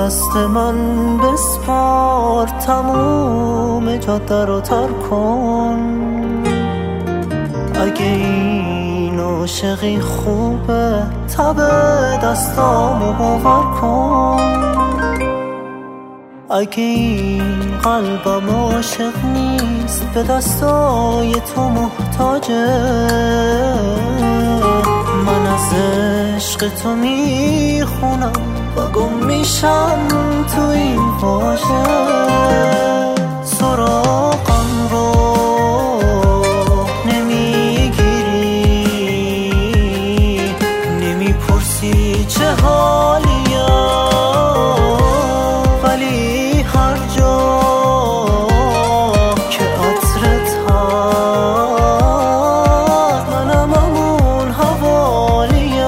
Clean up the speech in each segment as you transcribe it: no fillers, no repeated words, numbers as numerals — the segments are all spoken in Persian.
دست من بسپار، تموم جاده رو تر کن. اگه این عاشقی خوبه، تب دستامو باور کن. اگه این قلبم عاشق نیست، به دستای تو محتاجه. من از عشق تو میخونم و گم میشم تو این واژه. سراغم رو نمیگیری، نمیپرسی چه حالیم، ولی هر جا که عطرت هست، منم همون حوالیم.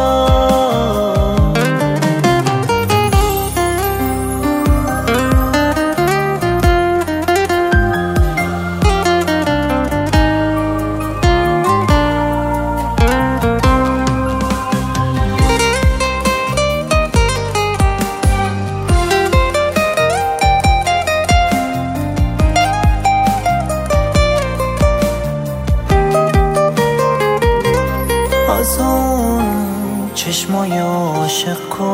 از اون چشمای عاشق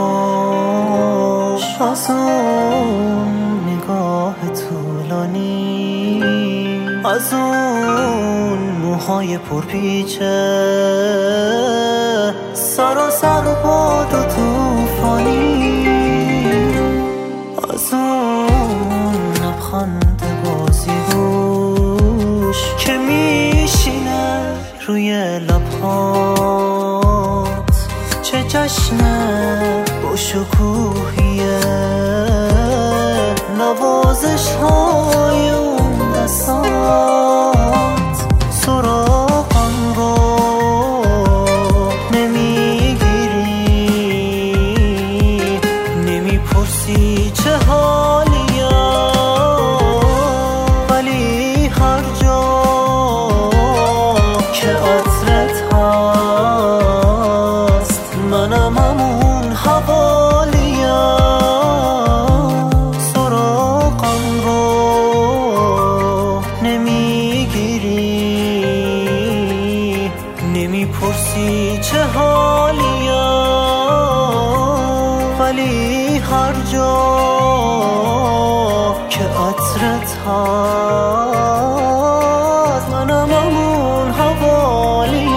کش، از اون نگاه طولانی، از اون موهای پرپیچه سراسر باد و توفانی، از اون لبخند بازیگوش که میشینه روی لبهات. چه جشن با شکوهیه نوازش های اون دستات. سراغم رو نمیگیری، نمیپرسی چه حالیم، ولی هر جا که عطرت هست، منم همون حوالیم. سراغم رو نمیگیری، نمیپرسی چه حالیم، ولی هر جا که عطرت هست، منم همون حوالیم.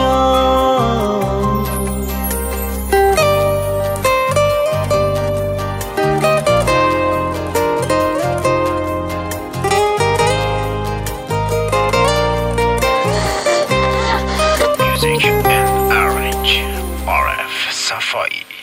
Music and Orange RF Safari.